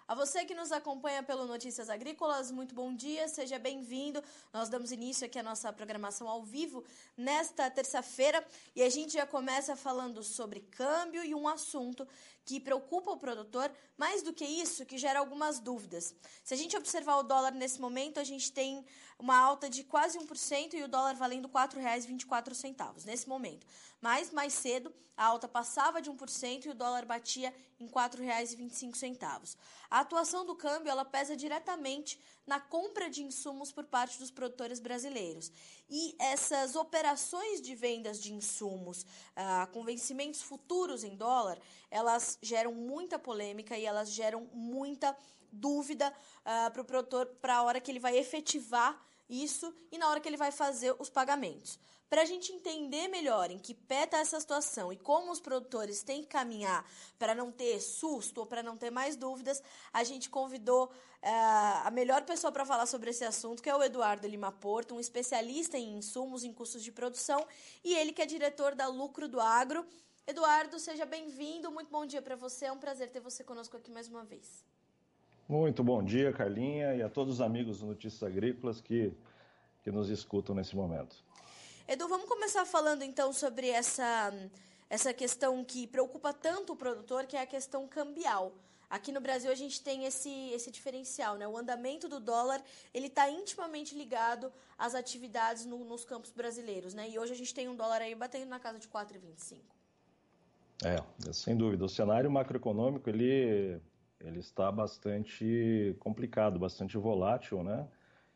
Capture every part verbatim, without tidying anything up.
A você que nos acompanha pelo Notícias Agrícolas, muito bom dia, seja bem-vindo. Nós damos início aqui à nossa programação ao vivo nesta terça-feira e a gente já começa falando sobre câmbio e um assunto que preocupa o produtor, mais do que isso, que gera algumas dúvidas. Se a gente observar o dólar nesse momento, a gente tem uma alta de quase um por cento e o dólar valendo quatro reais e vinte e quatro centavos nesse momento. Mas mais cedo, a alta passava de um por cento e o dólar batia em quatro reais e vinte e cinco centavos. A atuação do câmbio ela pesa diretamente na compra de insumos por parte dos produtores brasileiros. E essas operações de vendas de insumos ah, com vencimentos futuros em dólar, elas geram muita polêmica e elas geram muita dúvida ah, para o produtor para a hora que ele vai efetivar isso e na hora que ele vai fazer os pagamentos. Para a gente entender melhor em que pé está essa situação e como os produtores têm que caminhar para não ter susto ou para não ter mais dúvidas, a gente convidou uh, a melhor pessoa para falar sobre esse assunto, que é o Eduardo Lima Porto, um especialista em insumos, em custos de produção, e ele que é diretor da Lucro do Agro. Eduardo, seja bem-vindo, muito bom dia para você, é um prazer ter você conosco aqui mais uma vez. Muito bom dia, Carlinha, e a todos os amigos do Notícias Agrícolas que, que nos escutam nesse momento. Edu, vamos começar falando então sobre essa, essa questão que preocupa tanto o produtor, que é a questão cambial. Aqui no Brasil a gente tem esse, esse diferencial, né? O andamento do dólar ele está intimamente ligado às atividades no, nos campos brasileiros, né? E hoje a gente tem um dólar aí batendo na casa de quatro reais e vinte e cinco centavos. É, sem dúvida. O cenário macroeconômico ele, ele está bastante complicado, bastante volátil, né?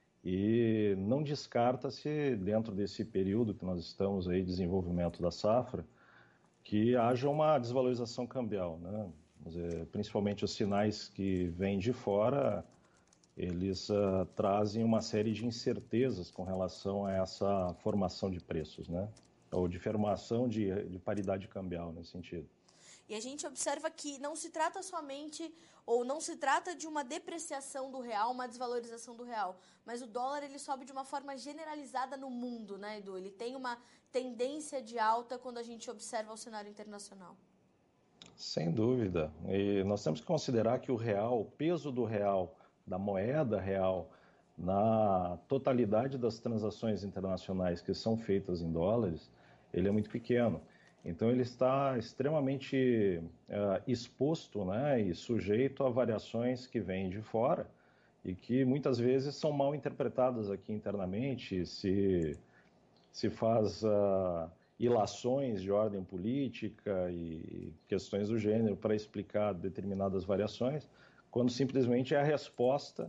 E não descarta-se, dentro desse período que nós estamos aí, desenvolvimento da safra, que haja uma desvalorização cambial, né? Dizer, principalmente os sinais que vêm de fora, eles uh, trazem uma série de incertezas com relação a essa formação de preços, né? Ou de formação de, de paridade cambial nesse sentido. E a gente observa que não se trata somente, ou não se trata de uma depreciação do real, uma desvalorização do real, mas o dólar ele sobe de uma forma generalizada no mundo, né, Edu? Ele tem uma tendência de alta quando a gente observa o cenário internacional. Sem dúvida. E nós temos que considerar que o real, o peso do real, da moeda real, na totalidade das transações internacionais que são feitas em dólares, ele é muito pequeno. Então ele está extremamente uh, exposto, né, e sujeito a variações que vêm de fora e que muitas vezes são mal interpretadas aqui internamente, se, se faz uh, ilações de ordem política e questões do gênero para explicar determinadas variações, quando simplesmente é a resposta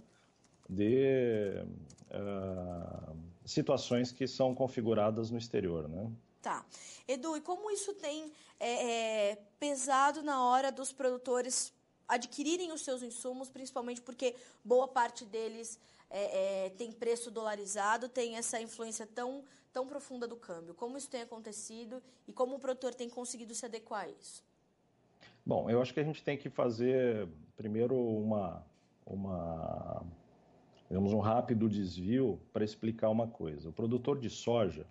de uh, situações que são configuradas no exterior, né? Tá. Edu, e como isso tem é, é, pesado na hora dos produtores adquirirem os seus insumos, principalmente porque boa parte deles é, é, tem preço dolarizado, tem essa influência tão, tão profunda do câmbio. Como isso tem acontecido e como o produtor tem conseguido se adequar a isso? Bom, eu acho que a gente tem que fazer primeiro uma, uma digamos, um rápido desvio para explicar uma coisa. O produtor de soja,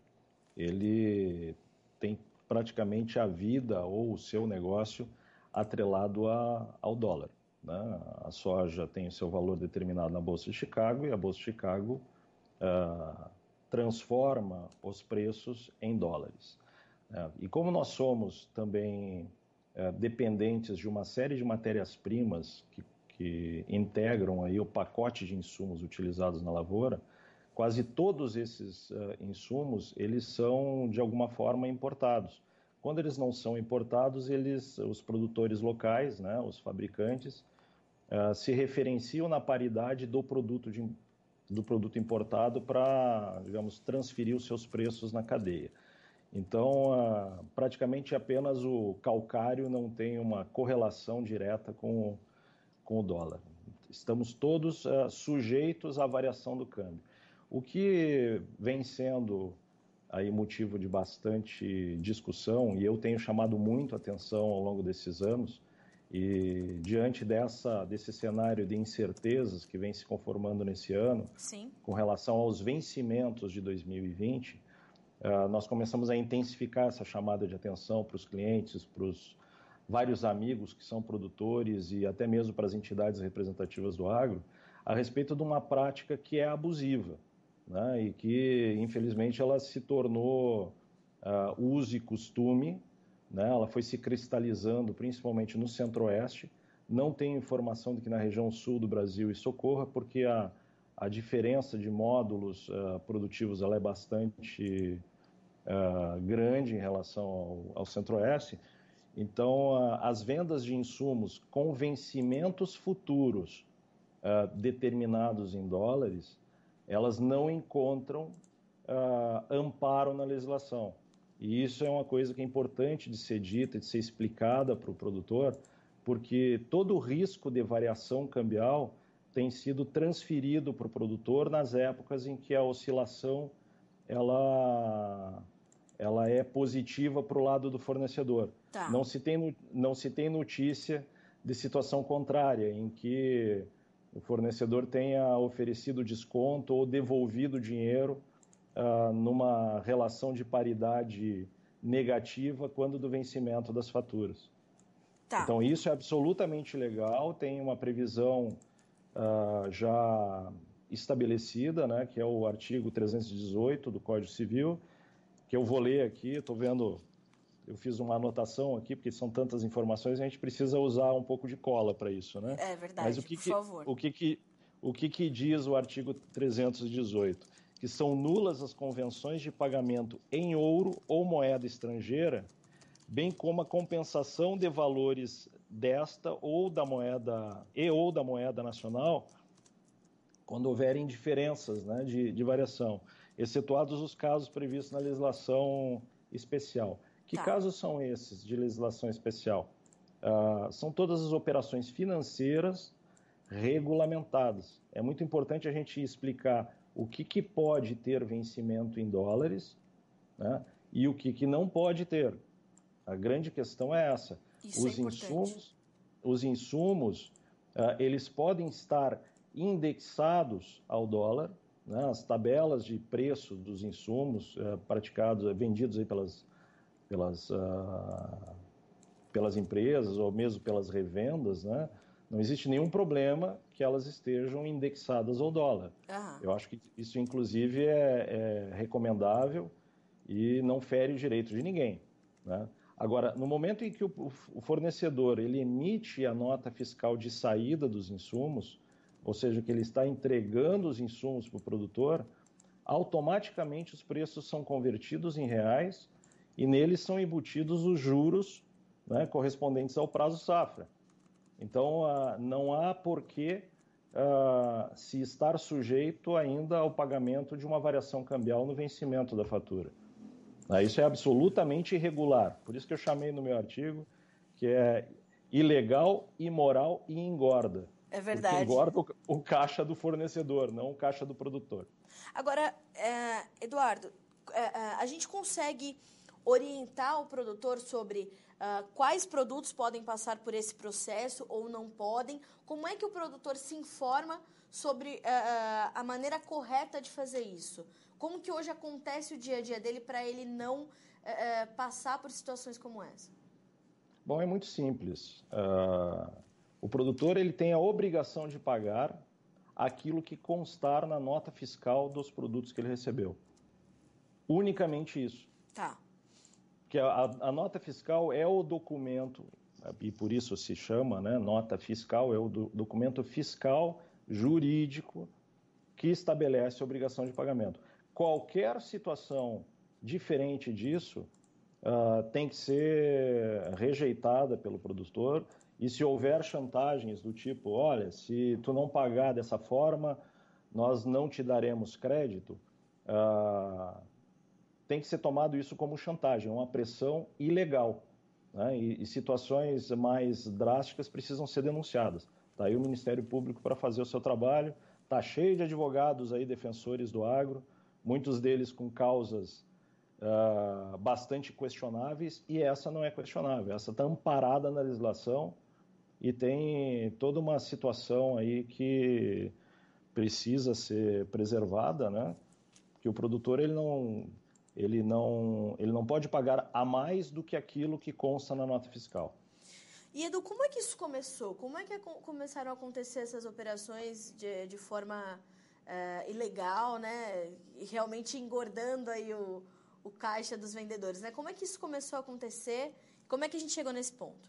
ele tem praticamente a vida ou o seu negócio atrelado a, ao dólar, né? A soja tem o seu valor determinado na Bolsa de Chicago e a Bolsa de Chicago uh, transforma os preços em dólares. Uh, e como nós somos também uh, dependentes de uma série de matérias-primas que, que integram aí o pacote de insumos utilizados na lavoura, quase todos esses uh, insumos, eles são de alguma forma importados. Quando eles não são importados, eles, os produtores locais, né, os fabricantes, uh, se referenciam na paridade do produto, de, do produto importado para, digamos, transferir os seus preços na cadeia. Então, uh, praticamente apenas o calcário não tem uma correlação direta com, com o dólar. Estamos todos uh, sujeitos à variação do câmbio. O que vem sendo aí motivo de bastante discussão, e eu tenho chamado muito atenção ao longo desses anos, e diante dessa, desse cenário de incertezas que vem se conformando nesse ano, Sim. Com relação aos vencimentos de dois mil e vinte, uh, nós começamos a intensificar essa chamada de atenção para os clientes, para os vários amigos que são produtores e até mesmo para as entidades representativas do agro, a respeito de uma prática que é abusiva, né? E que, infelizmente, ela se tornou uh, uso e costume, né? Ela foi se cristalizando, principalmente no Centro-Oeste. Não tenho informação de que na região sul do Brasil isso ocorra, porque a, a diferença de módulos uh, produtivos ela é bastante uh, grande em relação ao, ao Centro-Oeste. Então, uh, as vendas de insumos com vencimentos futuros uh, determinados em dólares, elas não encontram uh, amparo na legislação. E isso é uma coisa que é importante de ser dita, de ser explicada para o produtor, porque todo o risco de variação cambial tem sido transferido para o produtor nas épocas em que a oscilação ela, ela é positiva para o lado do fornecedor. Tá. Não se tem, não se tem notícia de situação contrária, em que o fornecedor tenha oferecido desconto ou devolvido dinheiro uh, numa relação de paridade negativa quando do vencimento das faturas. Tá. Então, isso é absolutamente legal, tem uma previsão uh, já estabelecida, né, que é o artigo trezentos e dezoito do Código Civil, que eu vou ler aqui, estou vendo, eu fiz uma anotação aqui, porque são tantas informações, a gente precisa usar um pouco de cola para isso, né? É verdade, Mas o que por que, favor. O que, que, o que, que diz o artigo trezentos e dezoito? Que são nulas as convenções de pagamento em ouro ou moeda estrangeira, bem como a compensação de valores desta ou da moeda e ou da moeda nacional, quando houverem diferenças, né, de, de variação, excetuados os casos previstos na legislação especial. Que tá. casos são esses de legislação especial? Uh, são todas as operações financeiras regulamentadas. É muito importante a gente explicar o que, que pode ter vencimento em dólares, né, e o que, que não pode ter. A grande questão é essa. Isso os é insumos, os insumos, uh, eles podem estar indexados ao dólar, né? As tabelas de preço dos insumos uh, praticados, uh, vendidos aí pelas, pelas, uh, pelas empresas ou mesmo pelas revendas, né? Não existe nenhum problema que elas estejam indexadas ao dólar. Uhum. Eu acho que isso, inclusive, é, é recomendável e não fere o direito de ninguém, né? Agora, no momento em que o fornecedor ele emite a nota fiscal de saída dos insumos, ou seja, que ele está entregando os insumos para o produtor, automaticamente os preços são convertidos em reais e neles são embutidos os juros, né, correspondentes ao prazo safra. Então, uh, não há por que uh, se estar sujeito ainda ao pagamento de uma variação cambial no vencimento da fatura. Isso é absolutamente irregular, por isso que eu chamei no meu artigo que é ilegal, imoral e engorda. É verdade. Porque engorda o, o caixa do fornecedor, não o caixa do produtor. Agora, é, Eduardo, é, a gente consegue orientar o produtor sobre uh, quais produtos podem passar por esse processo ou não podem? Como é que o produtor se informa sobre uh, a maneira correta de fazer isso? Como que hoje acontece o dia a dia dele para ele não é, passar por situações como essa? Bom, é muito simples. Uh, o produtor ele tem a obrigação de pagar aquilo que constar na nota fiscal dos produtos que ele recebeu. Unicamente isso. Tá. Que a, a nota fiscal é o documento, e por isso se chama, né, nota fiscal, é o do, documento fiscal jurídico que estabelece a obrigação de pagamento. Qualquer situação diferente disso uh, tem que ser rejeitada pelo produtor, e se houver chantagens do tipo, olha, se tu não pagar dessa forma, nós não te daremos crédito, uh, tem que ser tomado isso como chantagem, uma pressão ilegal, né? e, e situações mais drásticas precisam ser denunciadas. Está aí o Ministério Público para fazer o seu trabalho, está cheio de advogados aí, defensores do agro, muitos deles com causas uh, bastante questionáveis, e essa não é questionável, essa está amparada na legislação e tem toda uma situação aí que precisa ser preservada, né? Que o produtor ele não, ele, não, ele não pode pagar a mais do que aquilo que consta na nota fiscal. E, Edu, como é que isso começou? Como é que começaram a acontecer essas operações de, de forma é, ilegal, né? E realmente engordando aí o, o caixa dos vendedores, né? Como é que isso começou a acontecer? Como é que a gente chegou nesse ponto?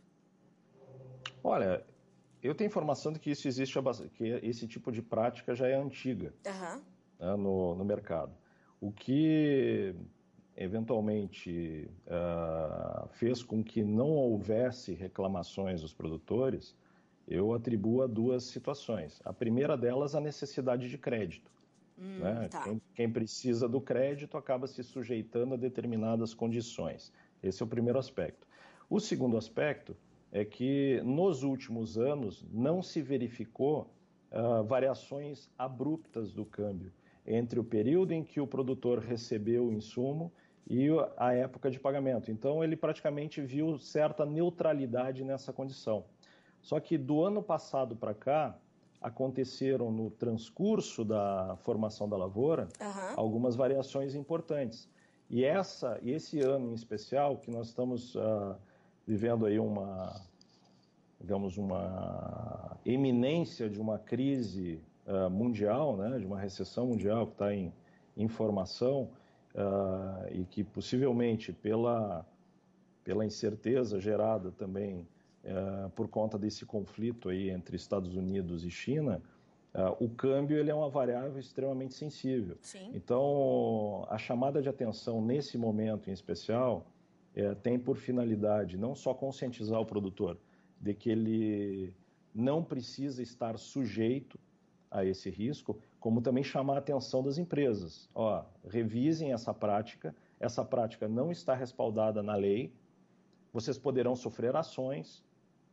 Olha, eu tenho informação de que isso existe, que esse tipo de prática já é antiga, uhum. né, no, no mercado. O que eventualmente uh, fez com que não houvesse reclamações dos produtores, eu atribuo a duas situações. A primeira delas, a necessidade de crédito. Hum, né? tá. quem, quem precisa do crédito acaba se sujeitando a determinadas condições. Esse é o primeiro aspecto. O segundo aspecto é que, nos últimos anos, não se verificou uh, variações abruptas do câmbio entre o período em que o produtor recebeu o insumo e a época de pagamento. Então, ele praticamente viu certa neutralidade nessa condição. Só que do ano passado para cá, aconteceram no transcurso da formação da lavoura uhum. algumas variações importantes. E essa, esse ano em especial, que nós estamos uh, vivendo aí uma, digamos, uma eminência de uma crise uh, mundial, né, de uma recessão mundial que está em, em formação, Uh, e que possivelmente pela, pela incerteza gerada também uh, por conta desse conflito aí entre Estados Unidos e China, uh, o câmbio ele é uma variável extremamente sensível. Sim. Então, a chamada de atenção nesse momento em especial uh, tem por finalidade não só conscientizar o produtor de que ele não precisa estar sujeito a esse risco, como também chamar a atenção das empresas. Ó, revisem essa prática, essa prática não está respaldada na lei, vocês poderão sofrer ações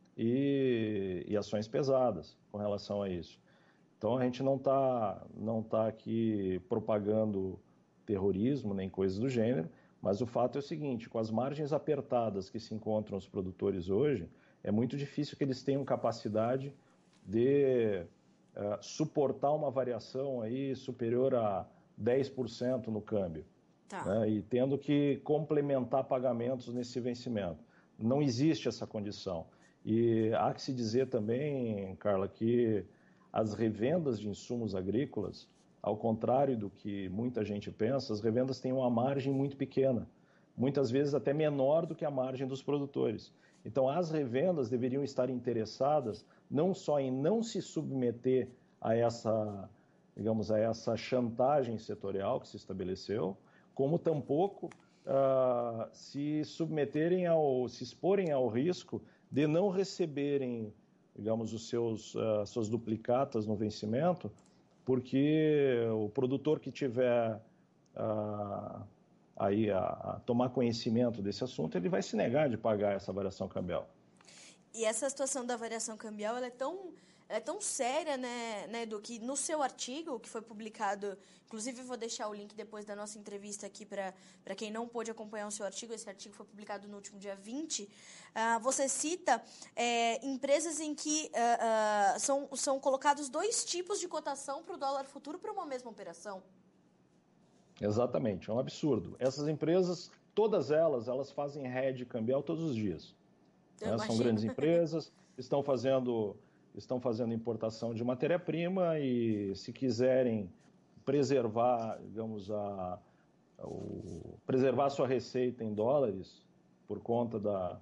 e, e ações pesadas com relação a isso. Então, a gente não está não tá aqui propagando terrorismo nem coisas do gênero, mas o fato é o seguinte, com as margens apertadas que se encontram os produtores hoje, é muito difícil que eles tenham capacidade de Uh, suportar uma variação aí superior a dez por cento no câmbio, tá. né, e tendo que complementar pagamentos nesse vencimento. Não existe essa condição. E há que se dizer também, Carla, que as revendas de insumos agrícolas, ao contrário do que muita gente pensa, as revendas têm uma margem muito pequena, muitas vezes até menor do que a margem dos produtores. Então, as revendas deveriam estar interessadas não só em não se submeter a essa, digamos, a essa chantagem setorial que se estabeleceu, como tampouco uh, se submeterem ao, se exporem ao risco de não receberem, digamos, os seus, uh, suas duplicatas no vencimento, porque o produtor que tiver uh, aí a, a tomar conhecimento desse assunto, ele vai se negar de pagar essa variação cambial. E essa situação da variação cambial, ela é tão, ela é tão séria, né, né, Edu, que no seu artigo, que foi publicado, inclusive vou deixar o link depois da nossa entrevista aqui para quem não pôde acompanhar o seu artigo, esse artigo foi publicado no último dia vinte, uh, você cita é, empresas em que uh, uh, são, são colocados dois tipos de cotação para o dólar futuro para uma mesma operação. Exatamente, é um absurdo. Essas empresas, todas elas, elas fazem hedge cambial todos os dias. Né? São grandes empresas, estão fazendo, estão fazendo importação de matéria-prima e, se quiserem preservar, digamos, a, o, preservar a sua receita em dólares por conta da,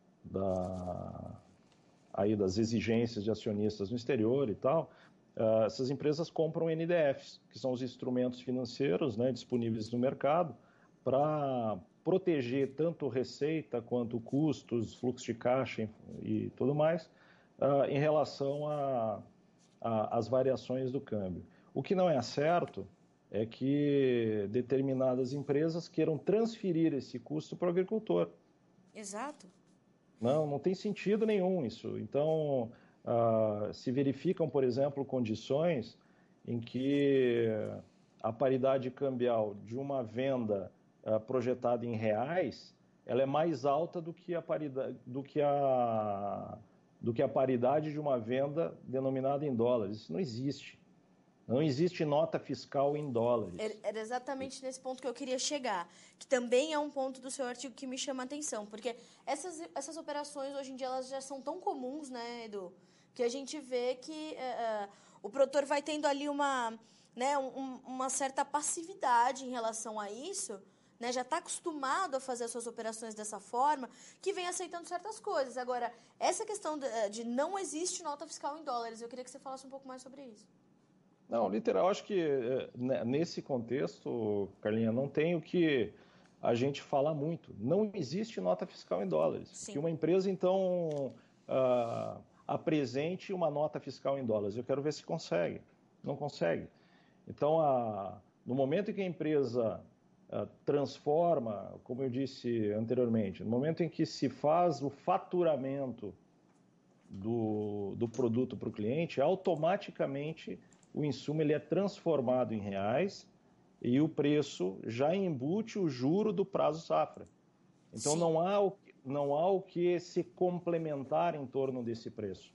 da, aí das exigências de acionistas no exterior e tal, uh, essas empresas compram N D Fs, que são os instrumentos financeiros, né, disponíveis no mercado, para proteger tanto receita quanto custos, fluxo de caixa e tudo mais, uh, em relação às variações do câmbio. O que não é certo é que determinadas empresas queiram transferir esse custo para o agricultor. Exato. Não, não tem sentido nenhum isso. Então, uh, se verificam, por exemplo, condições em que a paridade cambial de uma venda Uh, projetada em reais, ela é mais alta do que a paridade, do que a, do que a paridade de uma venda denominada em dólares. Isso não existe. Não existe nota fiscal em dólares. Era exatamente nesse ponto que eu queria chegar, que também é um ponto do seu artigo que me chama a atenção, porque essas, essas operações hoje em dia elas já são tão comuns, né, Edu, que a gente vê que uh, uh, o produtor vai tendo ali uma, né, um, uma certa passividade em relação a isso, né, já está acostumado a fazer as suas operações dessa forma, que vem aceitando certas coisas. Agora, essa questão de, de não existe nota fiscal em dólares, eu queria que você falasse um pouco mais sobre isso. Não, literal, acho que nesse contexto, Carlinha, não tem o que a gente falar muito. Não existe nota fiscal em dólares. Sim. Que uma empresa, então, uh, apresente uma nota fiscal em dólares. Eu quero ver se consegue. Não consegue. Então, a, no momento em que a empresa uh, transforma, como eu disse anteriormente, no momento em que se faz o faturamento do, do produto para o cliente, automaticamente o insumo ele é transformado em reais e o preço já embute o juro do prazo safra. Então não há, o, não há o que se complementar em torno desse preço.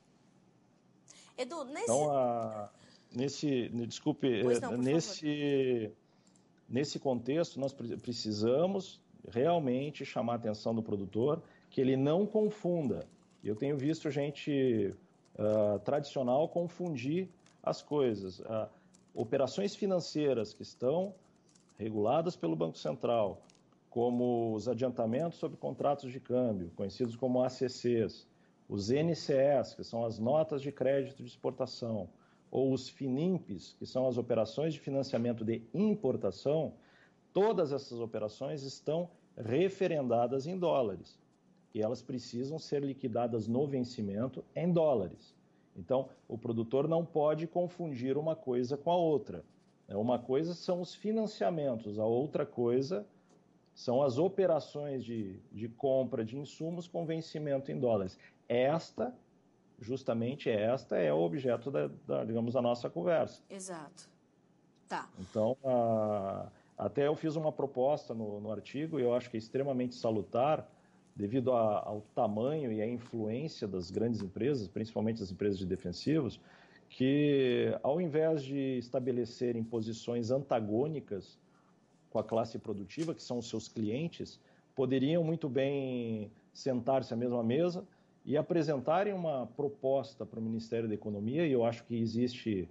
Edu, nesse... Então, a, nesse, desculpe, não, nesse, nesse contexto nós precisamos realmente chamar a atenção do produtor que ele não confunda. Eu tenho visto gente uh, tradicional confundir as coisas. Ah, operações financeiras que estão reguladas pelo Banco Central, como os adiantamentos sobre contratos de câmbio, conhecidos como A C Cs, os N C Es, que são as notas de crédito de exportação, ou os FINIMPs, que são as operações de financiamento de importação, todas essas operações estão referendadas em dólares e elas precisam ser liquidadas no vencimento em dólares. Então, o produtor não pode confundir uma coisa com a outra. Uma coisa são os financiamentos, a outra coisa são as operações de, de compra de insumos com vencimento em dólares. Esta, justamente esta, é o objeto da, da digamos, da nossa conversa. Exato. Tá. Então, a, até eu fiz uma proposta no, no artigo, e eu acho que é extremamente salutar, devido a, ao tamanho e à influência das grandes empresas, principalmente as empresas de defensivos, que ao invés de estabelecerem posições antagônicas com a classe produtiva, que são os seus clientes, poderiam muito bem sentar-se à mesma mesa e apresentarem uma proposta para o Ministério da Economia, e eu acho que existe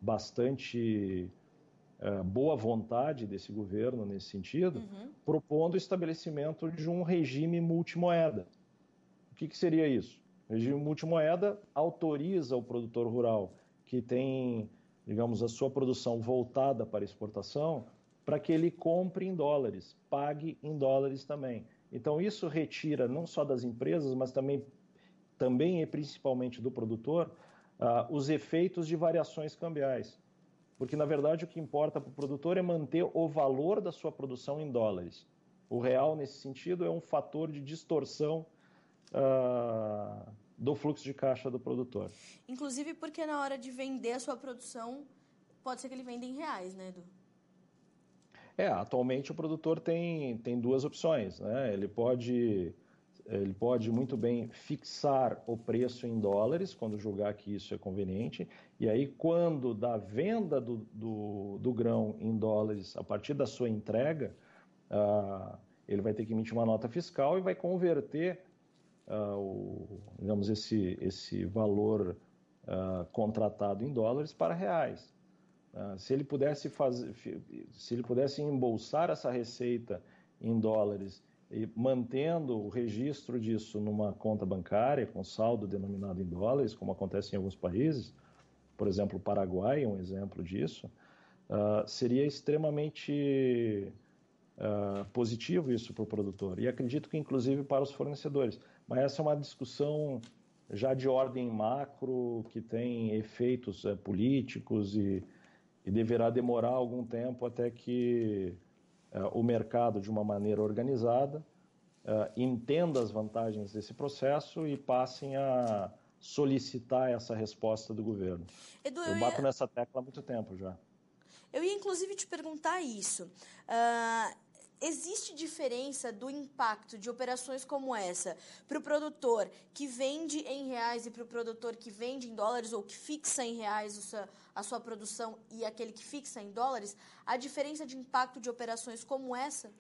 bastante Uh, boa vontade desse governo nesse sentido, uhum. propondo o estabelecimento de um regime multimoeda. O que, que seria isso? O regime multimoeda autoriza o produtor rural que tem, digamos, a sua produção voltada para exportação, para que ele compre em dólares, pague em dólares também. Então isso retira não só das empresas, mas também, também e principalmente do produtor, uh, os efeitos de variações cambiais. Porque, na verdade, o que importa para o produtor é manter o valor da sua produção em dólares. O real, nesse sentido, é um fator de distorção uh, do fluxo de caixa do produtor. Inclusive porque na hora de vender a sua produção, pode ser que ele venda em reais, né, Edu? É, atualmente o produtor tem, tem duas opções, né? Ele pode... Ele pode muito bem fixar o preço em dólares, quando julgar que isso é conveniente, e aí quando da venda do, do, do grão em dólares, a partir da sua entrega, uh, ele vai ter que emitir uma nota fiscal e vai converter uh, o, digamos, esse, esse valor uh, contratado em dólares para reais. Uh, se ele pudesse fazer, se ele pudesse embolsar essa receita em dólares e mantendo o registro disso numa conta bancária com saldo denominado em dólares, como acontece em alguns países, por exemplo, o Paraguai é um exemplo disso, uh, seria extremamente uh, positivo isso para o produtor. E acredito que, inclusive, para os fornecedores. Mas essa é uma discussão já de ordem macro, que tem efeitos uh, políticos e, e deverá demorar algum tempo até que Uh, o mercado, de uma maneira organizada, uh, entenda as vantagens desse processo e passem a solicitar essa resposta do governo. Edu, eu, eu bato ia... nessa tecla há muito tempo já. Eu ia, inclusive, te perguntar isso. Uh, existe diferença do impacto de operações como essa para o produtor que vende em reais e para o produtor que vende em dólares ou que fixa em reais a sua, a sua produção e aquele que fixa em dólares? A diferença de impacto de operações como essa?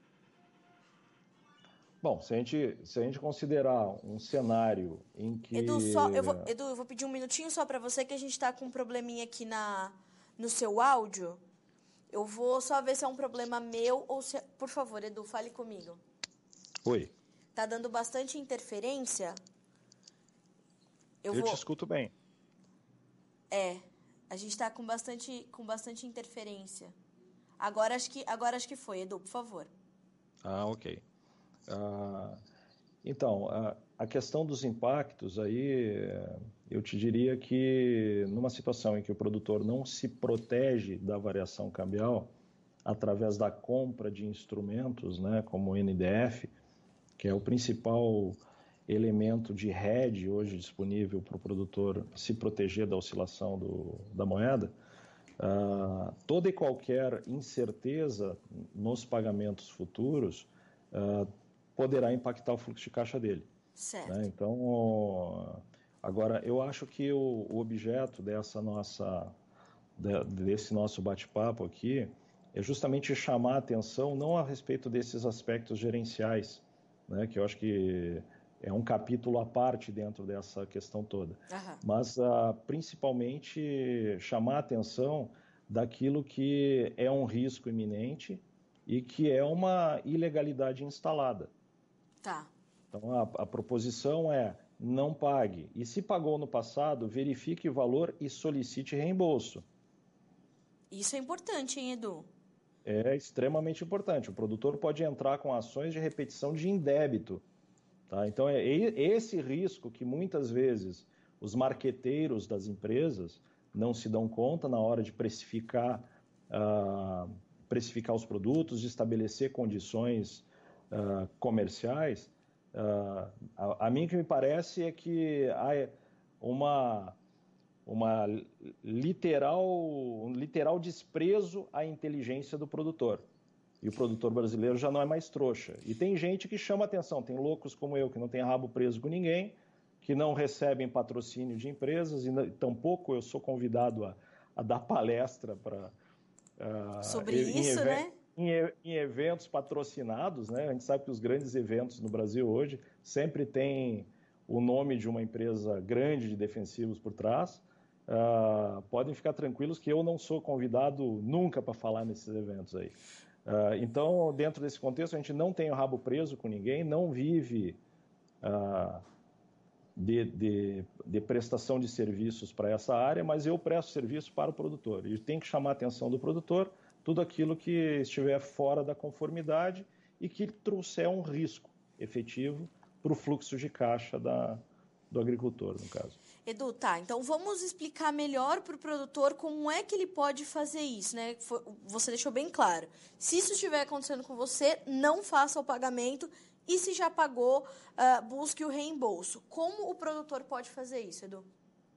Bom, se a gente, se a gente considerar um cenário em que... Edu, só, eu vou, Edu, eu vou pedir um minutinho só para você, que a gente está com um probleminha aqui na, no seu áudio. Eu vou só ver se é um problema meu ou se... Por favor, Edu, fale comigo. Oi. Tá dando bastante interferência? Eu, eu vou... te escuto bem. É, a gente está com bastante, com bastante interferência. Agora acho que, agora acho que foi, Edu, por favor. Ah, ok. Ah, então, a, a questão dos impactos aí, eu te diria que numa situação em que o produtor não se protege da variação cambial através da compra de instrumentos, né, como o N D F, que é o principal elemento de hedge hoje disponível para o produtor se proteger da oscilação do, da moeda, ah, toda e qualquer incerteza nos pagamentos futuros ah, poderá impactar o fluxo de caixa dele. Certo. Né? Então, agora, eu acho que o, o objeto dessa nossa, de, desse nosso bate-papo aqui é justamente chamar a atenção não a respeito desses aspectos gerenciais, né? Que eu acho que é um capítulo à parte dentro dessa questão toda, Aham. mas uh, principalmente chamar a atenção daquilo que é um risco iminente e que é uma ilegalidade instalada. Tá. Então, a, a proposição é não pague. E se pagou no passado, verifique o valor e solicite reembolso. Isso é importante, hein, Edu? É extremamente importante. O produtor pode entrar com ações de repetição de indébito. Tá? Então, é esse risco que muitas vezes os marqueteiros das empresas não se dão conta na hora de precificar, uh, precificar os produtos, de estabelecer condições uh, comerciais. Uh, a, a mim que me parece é que há uma, uma literal, um literal desprezo à inteligência do produtor. E o produtor brasileiro já não é mais trouxa. E tem gente que chama atenção, tem loucos como eu, que não tem rabo preso com ninguém, que não recebem patrocínio de empresas, e tampouco eu sou convidado a, a dar palestra para... Uh, Sobre isso, né? Em, em eventos patrocinados, né? A gente sabe que os grandes eventos no Brasil hoje sempre tem o nome de uma empresa grande de defensivos por trás. Uh, podem ficar tranquilos que eu não sou convidado nunca para falar nesses eventos aí. Uh, então, dentro desse contexto, a gente não tem o rabo preso com ninguém, não vive uh, de, de, de prestação de serviços para essa área, mas eu presto serviço para o produtor. E tem que chamar a atenção do produtor tudo aquilo que estiver fora da conformidade e que trouxer um risco efetivo para o fluxo de caixa da, do agricultor, no caso. Edu, tá, então vamos explicar melhor para o produtor como é que ele pode fazer isso, né? Você deixou bem claro. Se isso estiver acontecendo com você, não faça o pagamento e se já pagou, uh, busque o reembolso. Como o produtor pode fazer isso, Edu?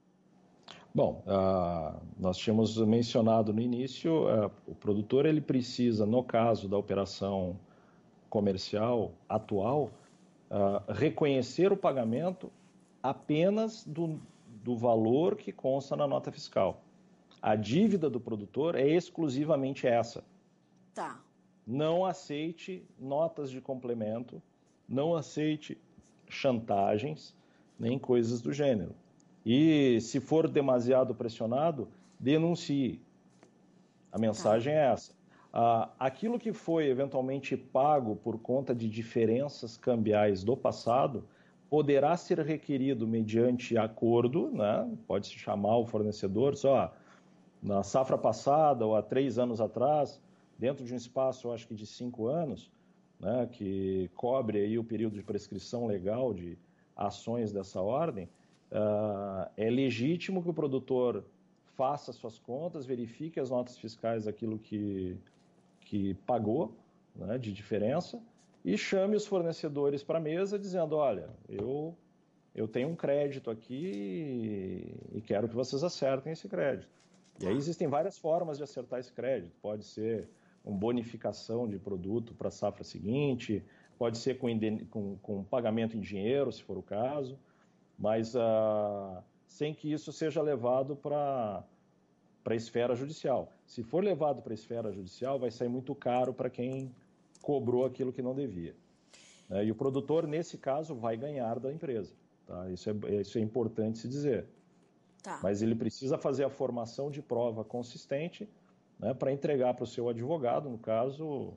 Bom, uh, nós tínhamos mencionado no início, uh, o produtor ele precisa, no caso da operação comercial atual, uh, reconhecer o pagamento apenas do, do valor que consta na nota fiscal. A dívida do produtor é exclusivamente essa. Tá. Não aceite notas de complemento, não aceite chantagens, nem coisas do gênero. E, se for demasiado pressionado, denuncie. A mensagem tá. é essa. Ah, aquilo que foi eventualmente pago por conta de diferenças cambiais do passado poderá ser requerido mediante acordo, né? Pode-se chamar o fornecedor, só na safra passada ou há três anos atrás, dentro de um espaço, eu acho que de cinco anos, né? Que cobre aí o período de prescrição legal de ações dessa ordem. Uh, é legítimo que o produtor faça suas contas, verifique as notas fiscais daquilo que, que pagou, né, de diferença, e chame os fornecedores para a mesa dizendo, olha, eu, eu tenho um crédito aqui e, e quero que vocês acertem esse crédito. E aí existem várias formas de acertar esse crédito. Pode ser com bonificação de produto para a safra seguinte, pode ser com, com, com pagamento em dinheiro, se for o caso, mas uh, sem que isso seja levado para para a esfera judicial. Se for levado para a esfera judicial, vai sair muito caro para quem cobrou aquilo que não devia. É, e o produtor, nesse caso, vai ganhar da empresa. Tá? Isso, é, isso é importante se dizer. Tá. Mas ele precisa fazer a formação de prova consistente, né, para entregar para o seu advogado, no caso, uh,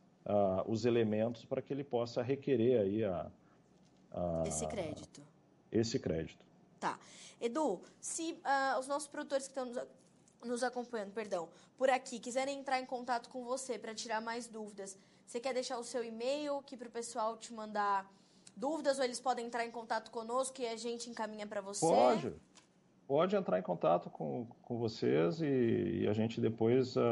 os elementos para que ele possa requerer aí a, a, esse crédito. Esse crédito. Tá. Edu, se uh, os nossos produtores que estão nos, nos acompanhando, perdão, por aqui, quiserem entrar em contato com você para tirar mais dúvidas, você quer deixar o seu e-mail aqui para o pessoal te mandar dúvidas, ou eles podem entrar em contato conosco e a gente encaminha para você? Pode. Pode entrar em contato com, com vocês e, e a gente depois uh,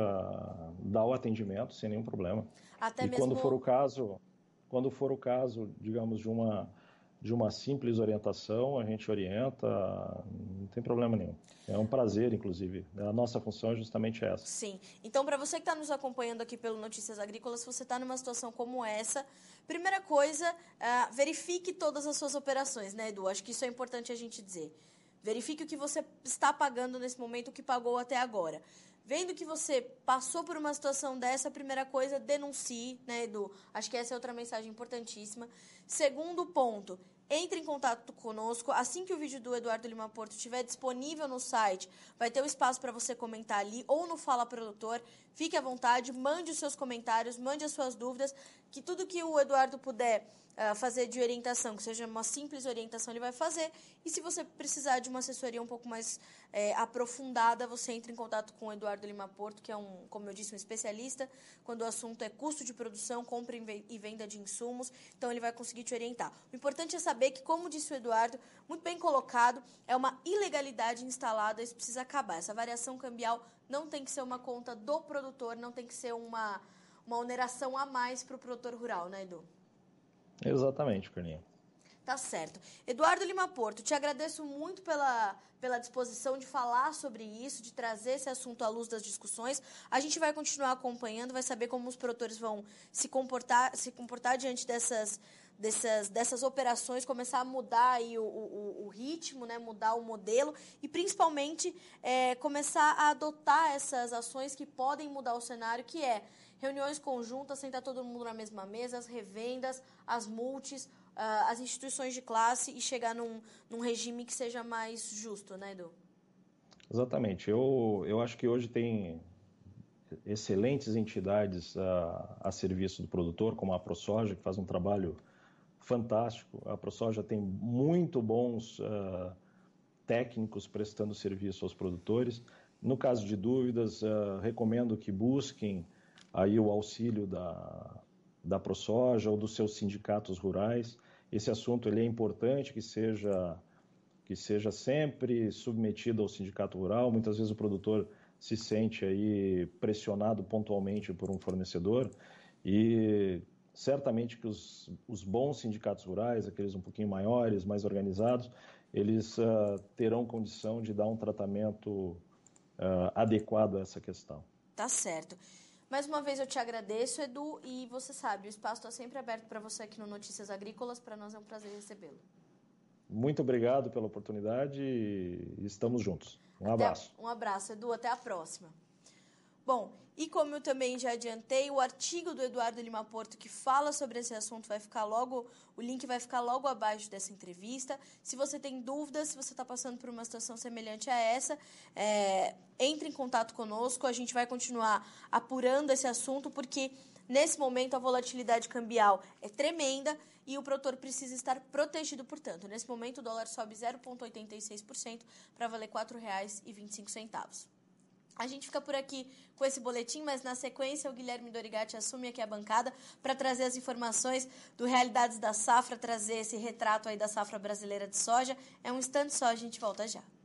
dá o atendimento sem nenhum problema. Até e mesmo... quando for o caso, quando for o caso, digamos, de uma, de uma simples orientação, a gente orienta, não tem problema nenhum. É um prazer, inclusive. A nossa função é justamente essa. Sim. Então, para você que está nos acompanhando aqui pelo Notícias Agrícolas, se você está numa situação como essa, primeira coisa, uh, verifique todas as suas operações, né, Edu? Acho que isso é importante a gente dizer. Verifique o que você está pagando nesse momento, o que pagou até agora. Vendo que você passou por uma situação dessa, a primeira coisa, denuncie, né, Edu? Acho que essa é outra mensagem importantíssima. Segundo ponto, entre em contato conosco. Assim que o vídeo do Eduardo Lima Porto estiver disponível no site, vai ter um espaço para você comentar ali, ou no Fala Produtor. Fique à vontade, mande os seus comentários, mande as suas dúvidas, que tudo que o Eduardo puder uh, fazer de orientação, que seja uma simples orientação, ele vai fazer. E se você precisar de uma assessoria um pouco mais é, aprofundada, você entra em contato com o Eduardo Lima Porto, que é, um, como eu disse, um especialista, quando o assunto é custo de produção, compra e venda de insumos, então ele vai conseguir te orientar. O importante é saber que, como disse o Eduardo, muito bem colocado, é uma ilegalidade instalada, isso precisa acabar. Essa variação cambial não tem que ser uma conta do produtor, não tem que ser uma, uma oneração a mais para o produtor rural, né, Edu? Exatamente, Carlinha. Tá certo. Eduardo Lima Porto, te agradeço muito pela, pela disposição de falar sobre isso, de trazer esse assunto à luz das discussões. A gente vai continuar acompanhando, vai saber como os produtores vão se comportar, se comportar diante dessas, dessas, dessas operações, começar a mudar aí o, o, o ritmo, né, mudar o modelo e, principalmente, é, começar a adotar essas ações que podem mudar o cenário, que é reuniões conjuntas, sentar todo mundo na mesma mesa, as revendas, as multis, Uh, as instituições de classe e chegar num, num regime que seja mais justo, né, Edu? Exatamente. Eu, eu acho que hoje tem excelentes entidades a, a serviço do produtor, como a ProSoja, que faz um trabalho fantástico. A ProSoja tem muito bons uh, técnicos prestando serviço aos produtores. No caso de dúvidas, uh, recomendo que busquem aí o auxílio da, da ProSoja ou dos seus sindicatos rurais. Esse assunto ele é importante que seja, que seja sempre submetido ao sindicato rural. Muitas vezes o produtor se sente aí pressionado pontualmente por um fornecedor e certamente que os, os bons sindicatos rurais, aqueles um pouquinho maiores, mais organizados, eles uh, terão condição de dar um tratamento uh, adequado a essa questão. Tá certo. Mais uma vez eu te agradeço, Edu, e você sabe, o espaço está sempre aberto para você aqui no Notícias Agrícolas, para nós é um prazer recebê-lo. Muito obrigado pela oportunidade e estamos juntos. Um abraço. Até, um abraço, Edu, até a próxima. Bom, e como eu também já adiantei, o artigo do Eduardo Lima Porto que fala sobre esse assunto vai ficar logo, o link vai ficar logo abaixo dessa entrevista. Se você tem dúvidas, se você está passando por uma situação semelhante a essa, é, entre em contato conosco, a gente vai continuar apurando esse assunto, porque nesse momento a volatilidade cambial é tremenda e o produtor precisa estar protegido, portanto. Nesse momento o dólar sobe zero vírgula oitenta e seis por cento para valer quatro reais e vinte e cinco centavos. A gente fica por aqui com esse boletim, mas na sequência o Guilherme Dorigatti assume aqui a bancada para trazer as informações do Realidades da Safra, trazer esse retrato aí da safra brasileira de soja. É um instante só, a gente volta já.